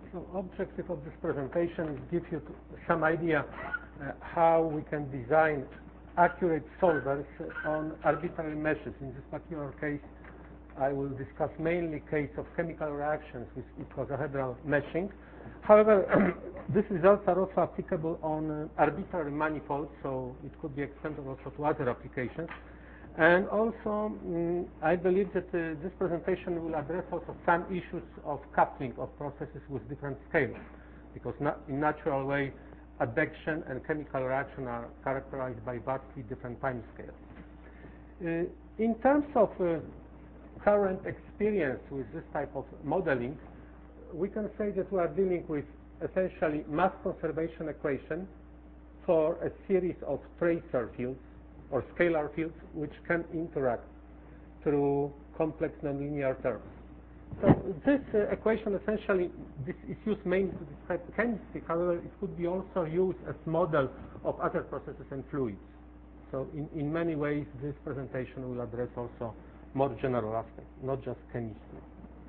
So objective of this presentation is give you some idea how we can design accurate solvers on arbitrary meshes. In this particular case, I will discuss mainly case of chemical reactions with icosahedral meshing. However, these results are also applicable on arbitrary manifolds, so it could be extended also to other applications. And also, I believe that this presentation will address also some issues of coupling of processes with different scales, because in natural way, advection and chemical reaction are characterized by vastly different time scales. In terms of current experience with this type of modeling, we can say that we are dealing with essentially mass conservation equation for a series of tracer fields or scalar fields which can interact through complex nonlinear terms. So this equation essentially this is used mainly to describe chemistry. However, it could be also used as model of other processes and fluids. So in many ways, this presentation will address also more general aspects, not just chemistry.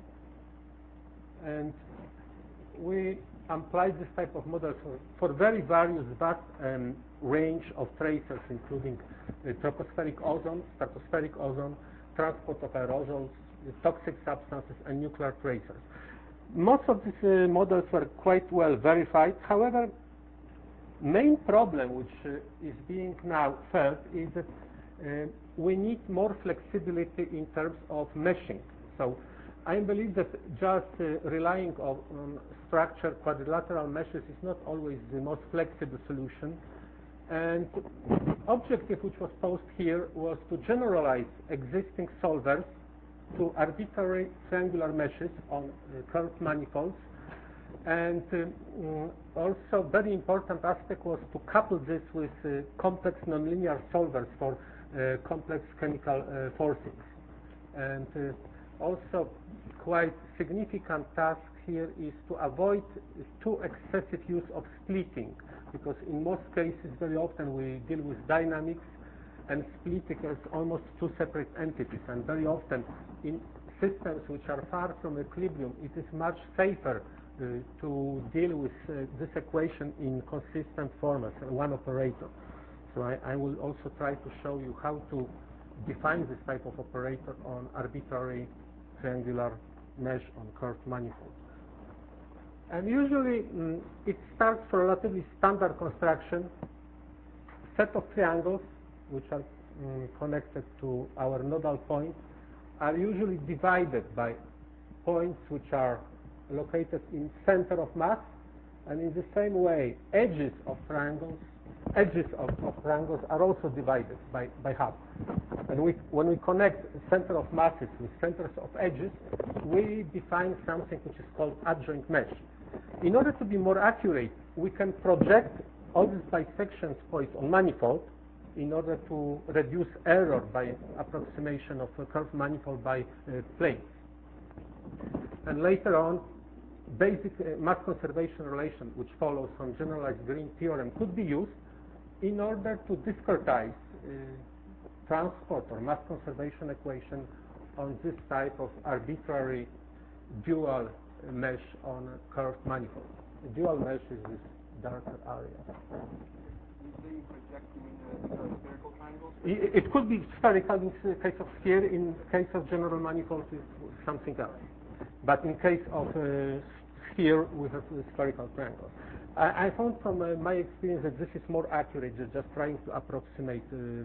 And we applied this type of model for very various vast range of tracers, including tropospheric ozone, stratospheric ozone, transport of aerosols, toxic substances, and nuclear tracers. Most of these models were quite well verified. However, main problem which is being now felt is that we need more flexibility in terms of meshing. So I believe that just relying on structured quadrilateral meshes is not always the most flexible solution. And the objective which was posed here was to generalize existing solvers to arbitrary triangular meshes on curved manifolds. And also very important aspect was to couple this with complex nonlinear solvers for complex chemical forcings. And also quite significant task here is to avoid too excessive use of splitting, because in most cases very often we deal with dynamics and splitting as almost two separate entities, and very often in systems which are far from equilibrium it is much safer to deal with this equation in consistent form as one operator. So I will also try to show you how to define this type of operator on arbitrary triangular mesh on curved manifolds. And usually it starts from relatively standard construction. Set of triangles which are connected to our nodal points are usually divided by points which are located in center of mass, and in the same way edges of triangles are also divided by half. And when we connect center of masses with centers of edges, we define something which is called adjoint mesh. In order to be more accurate, we can project all these bisections points on manifold in order to reduce error by approximation of a curved manifold by planes. And later on, basic mass conservation relation, which follows from generalized Green theorem, could be used in order to discretize transport or mass conservation equation on this type of arbitrary dual mesh on a curved manifold. The dual mesh is this darker area. When you project, you mean these are spherical triangles? It could be spherical in the case of sphere. In case of general manifolds, it's something else. But in case of sphere, we have spherical triangles. I found from my experience that this is more accurate than just trying to approximate.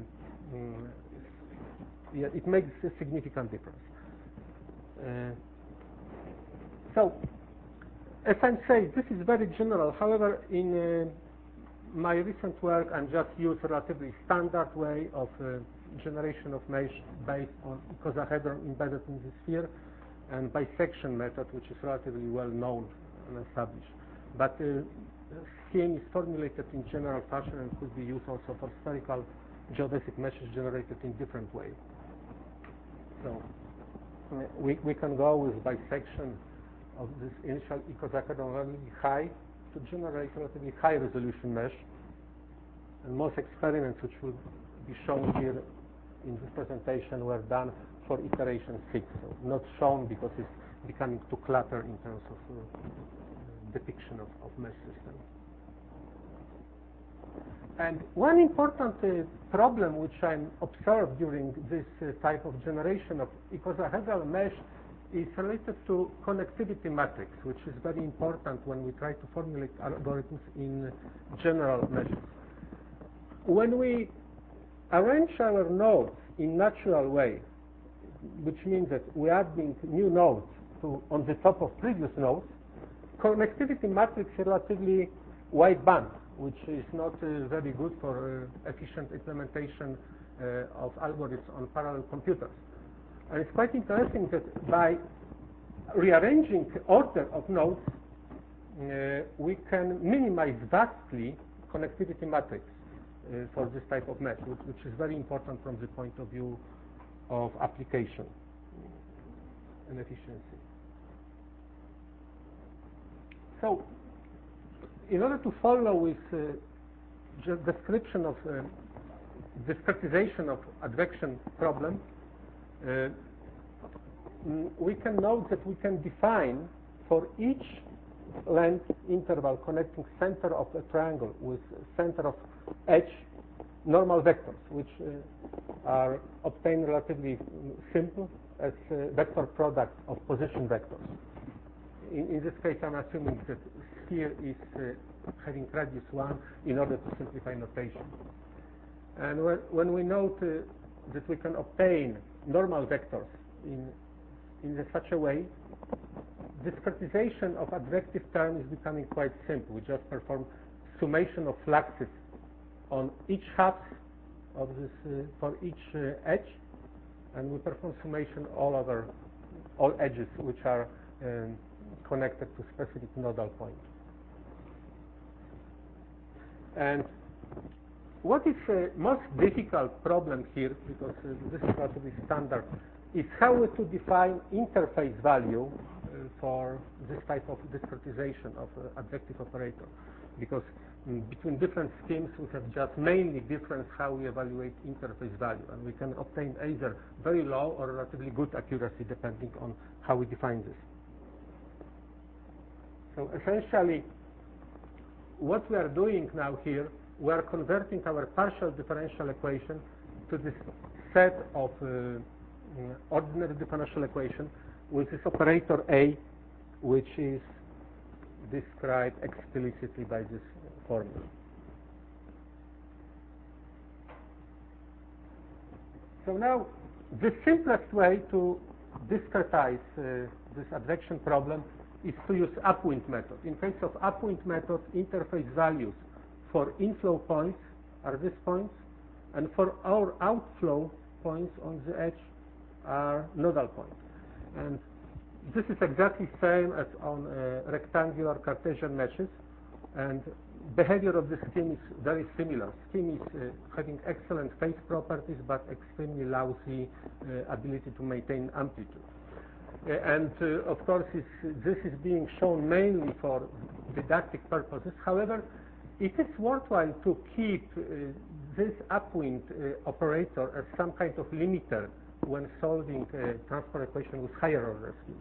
It makes a significant difference. So, as I say, this is very general. However, in my recent work, I'm just used a relatively standard way of generation of mesh based on icosahedron embedded in the sphere, and bisection method, which is relatively well known and established. But scheme is formulated in general fashion and could be used also for spherical geodesic meshes generated in different ways. So we can go with bisection of this initial icosahedron relatively high to generate relatively high resolution mesh. And most experiments which will be shown here in this presentation were done for iteration 6, so not shown because it's becoming too cluttered in terms of depiction of mesh system. And one important problem which I observed during this type of generation of icosahedral mesh is related to connectivity matrix, which is very important when we try to formulate algorithms in general meshes. When we arrange our nodes in natural way, which means that we are adding new nodes on the top of previous nodes, connectivity matrix is relatively wide band, which is not very good for efficient implementation of algorithms on parallel computers. And it's quite interesting that by rearranging order of nodes, we can minimize vastly connectivity matrix for this type of mesh, which is very important from the point of view of application and efficiency. So, in order to follow with just description of discretization of advection problem, we can note that we can define for each length interval connecting center of a triangle with center of edge normal vectors, which are obtained relatively simple as vector product of position vectors. In this case, I'm assuming that sphere is having radius 1 in order to simplify notation. And when we note that we can obtain normal vectors in such a way, discretization of advective term is becoming quite simple. We just perform summation of fluxes on each half of this for each edge, and we perform summation all edges which are connected to specific nodal point. And what is the most difficult problem here, because this is relatively standard, is how to define interface value for this type of discretization of advective operator. Because between different schemes, we have just mainly difference how we evaluate interface value, and we can obtain either very low or relatively good accuracy depending on how we define this. So essentially, what we are doing now here, we are converting our partial differential equation to this set of ordinary differential equation with this operator A, which is described explicitly by this formula. So now, the simplest way to discretize this advection problem is to use upwind method. In case of upwind method, interface values for inflow points are these points, and for our outflow points on the edge are nodal points. And this is exactly the same as on rectangular Cartesian meshes, and behavior of the scheme is very similar. Scheme is having excellent phase properties, but extremely lousy ability to maintain amplitude. And of course, this is being shown mainly for didactic purposes. However, it is worthwhile to keep this upwind operator as some kind of limiter when solving transport equation with higher order schemes.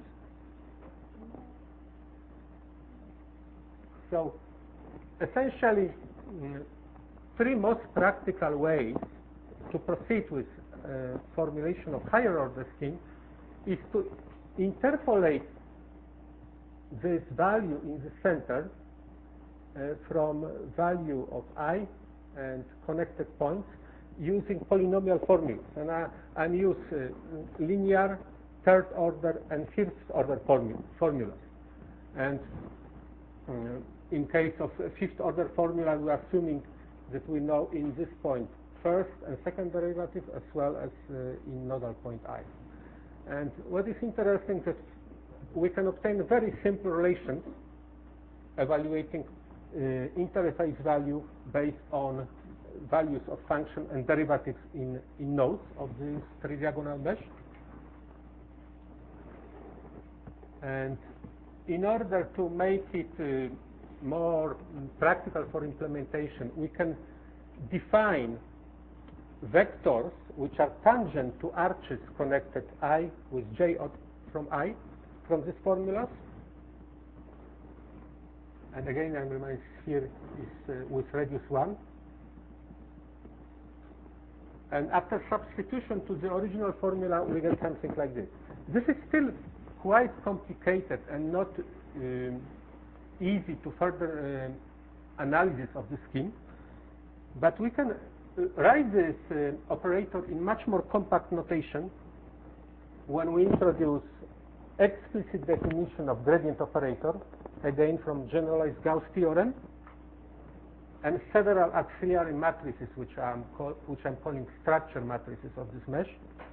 So, essentially, three most practical ways to proceed with formulation of higher order scheme is to interpolate this value in the center from value of I and connected points using polynomial formulas. And I use linear, third order, and fifth order formulas. And in case of fifth order formula, we are assuming that we know in this point first and second derivative as well as in nodal point I. And what is interesting is that we can obtain very simple relations evaluating interface value based on values of function and derivatives in nodes of this tridiagonal mesh. And in order to make it more practical for implementation, we can define vectors which are tangent to arches connected I with j from I from these formulas. And again, I remind here is with radius 1. And after substitution to the original formula, we get something like this. This is still quite complicated and not easy to further analysis of the scheme. But we can write this operator in much more compact notation when we introduce explicit definition of gradient operator, again from generalized Gauss theorem, and several auxiliary matrices which I'm calling structure matrices of this mesh.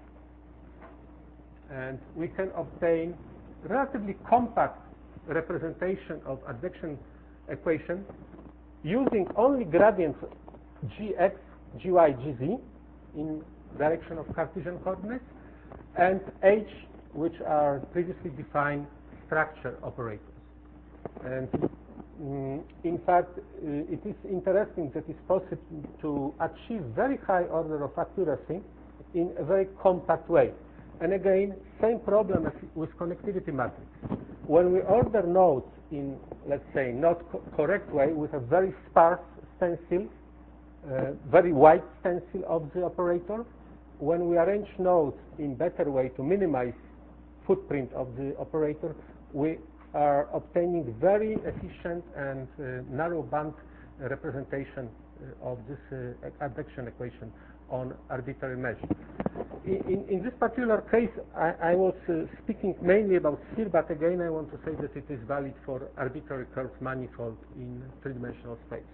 And we can obtain relatively compact representation of advection equation using only gradients gx, gy, gz in direction of Cartesian coordinates, and h, which are previously defined structure operators. And in fact, it is interesting that it's possible to achieve very high order of accuracy in a very compact way. And again, same problem as with connectivity matrix. When we order nodes in, let's say, not correct way, with a very sparse stencil, very wide stencil of the operator, when we arrange nodes in better way to minimize footprint of the operator, we are obtaining very efficient and narrow band representation of this advection equation on arbitrary mesh. In this particular case, I was speaking mainly about sphere, but again I want to say that it is valid for arbitrary curved manifold in three-dimensional space.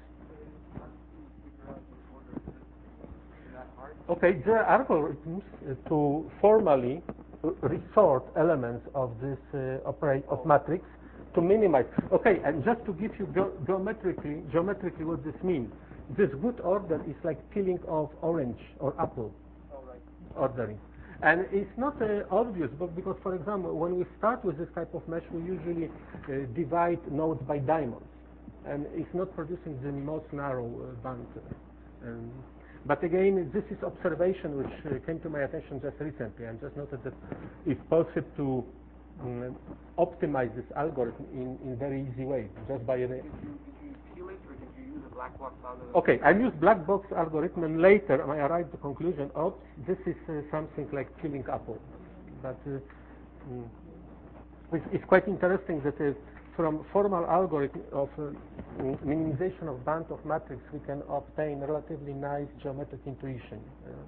Okay, there are algorithms to formally resort elements of this of matrix to minimize. Okay, and just to give you geometrically what this means. This good order is like peeling of orange or apple ordering. And it's not obvious, but because, for example, when we start with this type of mesh, we usually divide nodes by diamonds. And it's not producing the most narrow band. But again, this is observation which came to my attention just recently. I just noted that it's possible to optimize this algorithm in very easy way, just by Did you peel it, or did you use a black box algorithm? Okay, I used black box algorithm, and later I arrived at the conclusion, oops, this is something like peeling apple. But it's quite interesting that from formal algorithm of minimization of band of matrix, we can obtain relatively nice geometric intuition.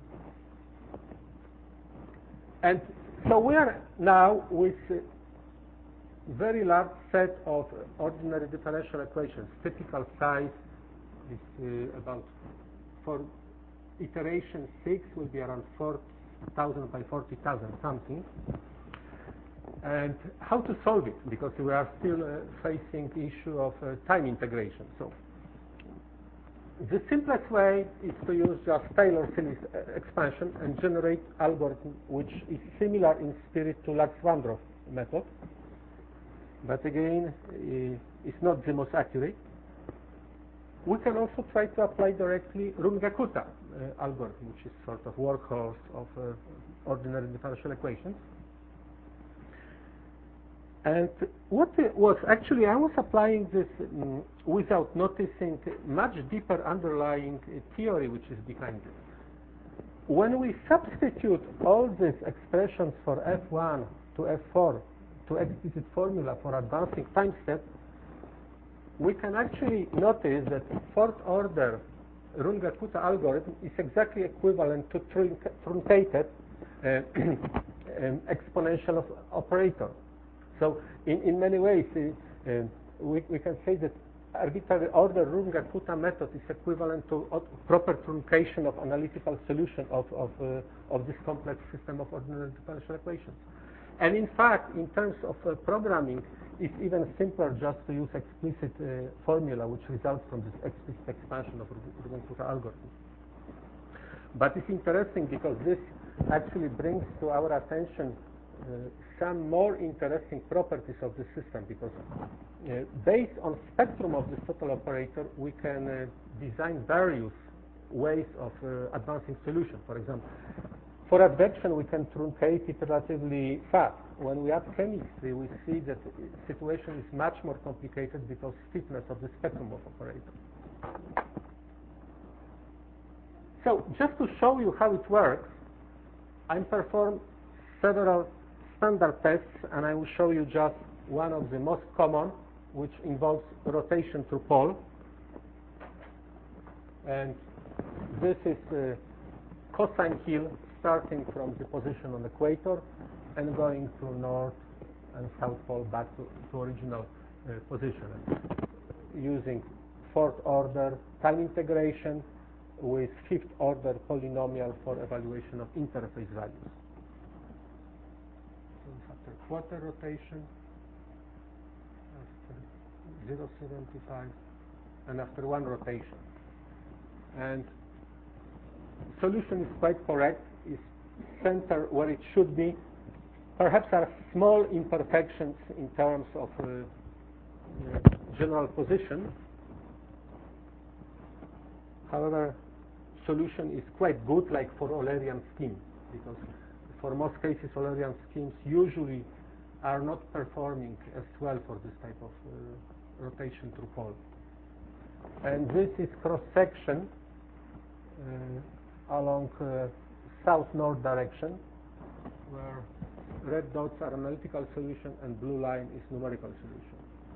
And so we are now with a very large set of ordinary differential equations. Typical size is about, for iteration 6 will be around 4,000 by 40,000 something. And how to solve it, because we are still facing the issue of time integration. So the simplest way is to use just Taylor-Series expansion and generate algorithm which is similar in spirit to Lax-Vandroff method, but again it's not the most accurate. We can also try to apply directly Runge-Kutta algorithm, which is sort of workhorse of ordinary differential equations. And what was actually, I was applying this without noticing much deeper underlying theory which is behind this. When we substitute all these expressions for F1 to F4 to explicit formula for advancing time step, we can actually notice that fourth order Runge-Kutta algorithm is exactly equivalent to truncated exponential operator. So in many ways, we can say that arbitrary order Runge-Kutta method is equivalent to proper truncation of analytical solution of this complex system of ordinary differential equations. And in fact, in terms of programming, it's even simpler just to use explicit formula which results from this explicit expansion of Runge-Kutta algorithm. But it's interesting because this actually brings to our attention some more interesting properties of the system, because based on spectrum of this total operator, we can design various ways of advancing solution. For example, For advection, we can truncate it relatively fast. When we add chemistry, we see that the situation is much more complicated because stiffness of the spectrum of operator. So just to show you how it works, I performed several standard tests, and I will show you just one of the most common, which involves rotation through pole. And this is cosine hill starting from the position on the equator and going to north and south pole back to original position. Using fourth order time integration with fifth order polynomial for evaluation of interface values. So after quarter rotation, after 0.75, and after one rotation. And solution is quite correct, is center where it should be. Perhaps there are small imperfections in terms of general position. However, solution is quite good, like for Eulerian schemes, because for most cases Eulerian schemes usually are not performing as well for this type of rotation through pole. And this is cross-section along south-north direction, where red dots are analytical solution and blue line is numerical solution.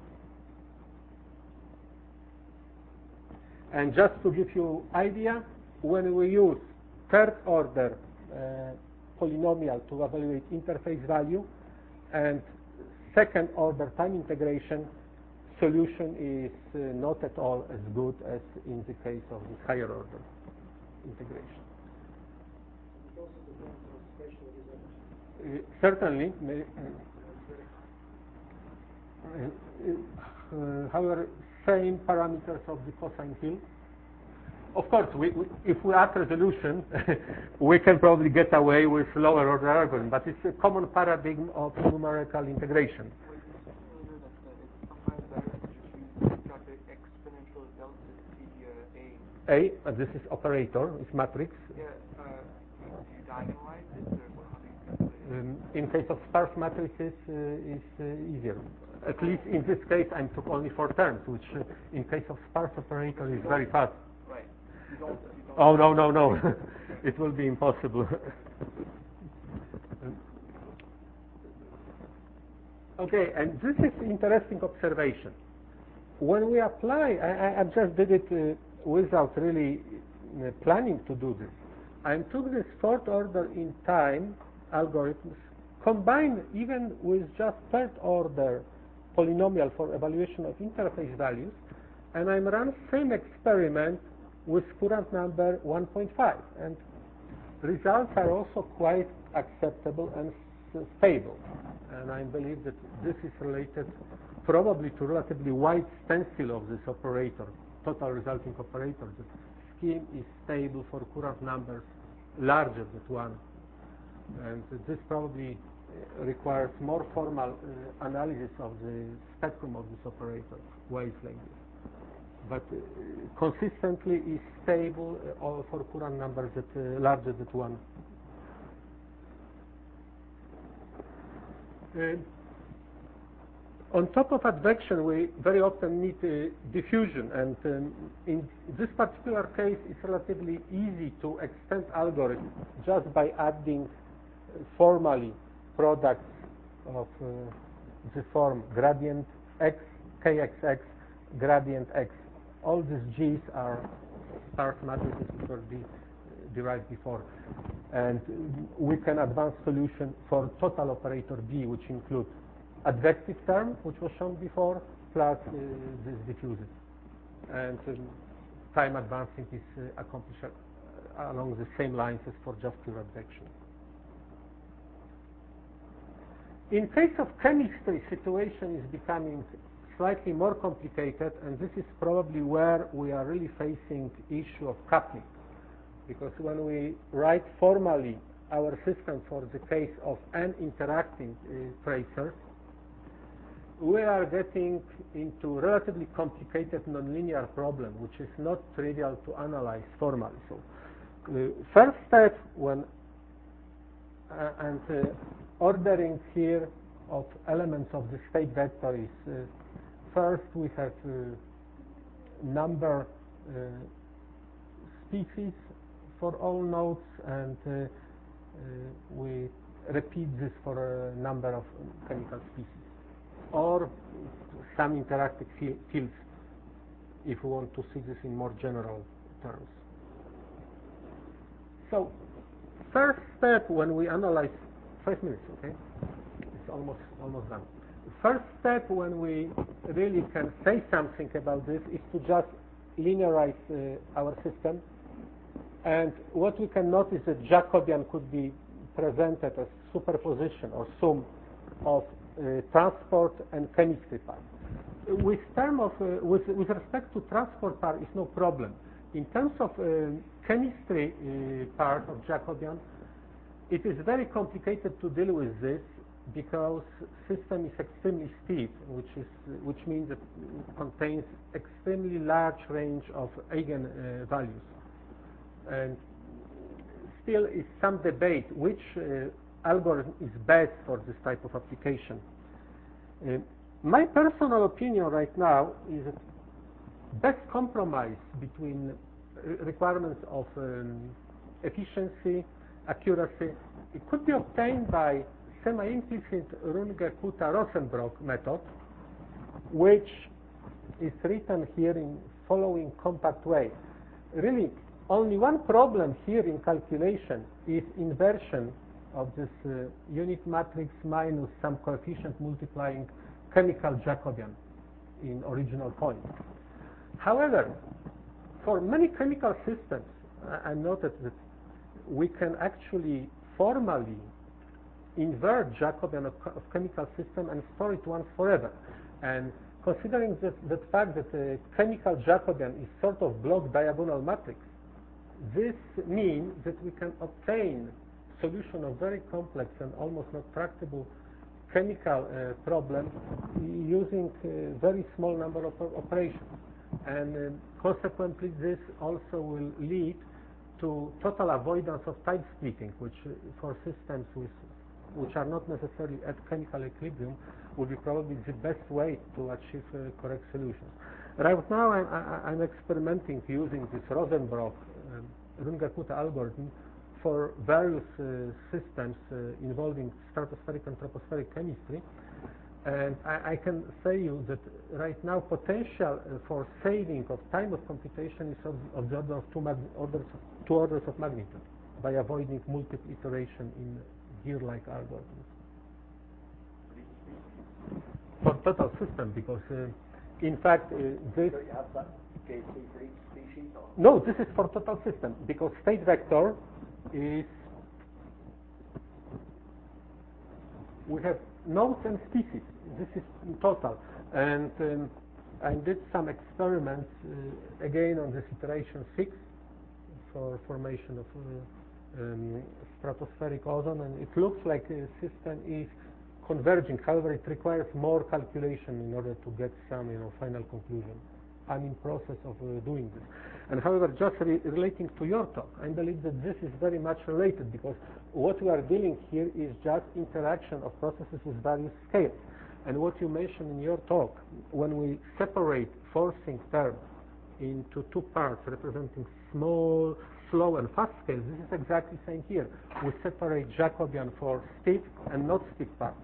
And just to give you idea, when we use third order polynomial to evaluate interface value and second order time integration, solution is not at all as good as in the case of the higher order integration. Certainly. However, same parameters of the cosine hill. Of course, if we add resolution, we can probably get away with lower order algorithm, but it's a common paradigm of numerical integration. This is operator, it's matrix. Yeah, do you diagonalize it, or how do you calculate it? In case of sparse matrices, it's easier. At least in this case, I took only 4 terms, which in case of sparse operator is very fast. Right. You don't Oh, no. It will be impossible. Okay, and this is interesting observation. When we apply, I just did it without really planning to do this. I took this fourth order in time algorithms, combined even with just third order polynomial for evaluation of interface values, and I ran same experiment with Courant number 1.5, and results are also quite acceptable and stable. And I believe that this is related probably to relatively wide stencil of this operator, total resulting operator. The scheme is stable for Courant numbers larger than 1. And this probably requires more formal analysis of the spectrum of this operator, waves like this. But consistently is stable all for Courant numbers that larger than 1. On top of advection, we very often need diffusion, and in this particular case, it's relatively easy to extend algorithm just by adding formally products of the form gradient x, kxx, gradient x. All these g's are sparse matrices which were derived before. And we can advance solution for total operator B, which includes advective term, which was shown before, plus this diffuses. And time advancing is accomplished along the same lines as for just pure advection. In case of chemistry, situation is becoming slightly more complicated, and this is probably where we are really facing issue of coupling. Because when we write formally our system for the case of n interacting tracers, we are getting into relatively complicated nonlinear problem, which is not trivial to analyze formally. So, first step when and ordering here of elements of the state vector is first we have number species for all nodes, and we repeat this for a number of chemical species, or some interactive fields if we want to see this in more general terms. So first step when we analyze 5 minutes, okay? It's almost done. First step when we really can say something about this is to just linearize our system. And what we can notice that Jacobian could be presented as superposition or sum of transport and chemistry part. With respect to transport part is no problem. In terms of chemistry part of Jacobian, it is very complicated to deal with this because system is extremely steep, which means that it contains extremely large range of eigenvalues. And still is some debate which algorithm is best for this type of application. My personal opinion right now is that best compromise between requirements of efficiency, accuracy, it could be obtained by semi-implicit Runge-Kutta-Rosenbrock method, which is written here in following compact way. Really, only one problem here in calculation is inversion of this unit matrix minus some coefficient multiplying chemical Jacobian in original point. However, for many chemical systems, I noted that we can actually formally invert Jacobian of chemical system and store it once forever. And considering the fact that a chemical Jacobian is sort of block diagonal matrix, this means that we can obtain solution of very complex and almost not tractable chemical problem using a very small number of operations. And consequently, this also will lead to total avoidance of time splitting, which for systems which are not necessarily at chemical equilibrium would be probably the best way to achieve correct solutions. Right now, I'm experimenting using this Rosenbrock Runge-Kutta algorithm for various systems involving stratospheric and tropospheric chemistry. And I can say you that right now potential for saving of time of computation is of the order of two orders of magnitude by avoiding multiple iteration in gear-like algorithms. For total system, because in fact this... So you have that case for each species? Or? No, this is for total system, because state vector is... We have nodes and species. This is in total. And I did some experiments, again on this iteration 6 for formation of stratospheric ozone, and it looks like a system is converging. However, it requires more calculation in order to get some final conclusion. I'm in process of doing this. And however, just relating to your talk, I believe that this is very much related, because what we are dealing here is just interaction of processes with various scales. And what you mentioned in your talk, when we separate forcing terms into two parts representing small, slow, and fast scales, this is exactly the same here. We separate Jacobian for steep and not steep parts.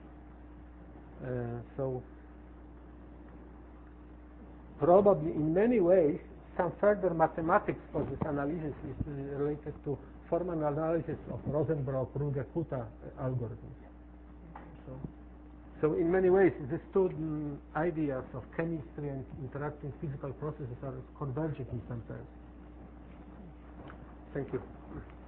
So probably in many ways some further mathematics for this analysis is related to formal analysis of Rosenbrock Runge-Kutta algorithms. So in many ways these two ideas of chemistry and interacting physical processes are converging in some terms. Thank you.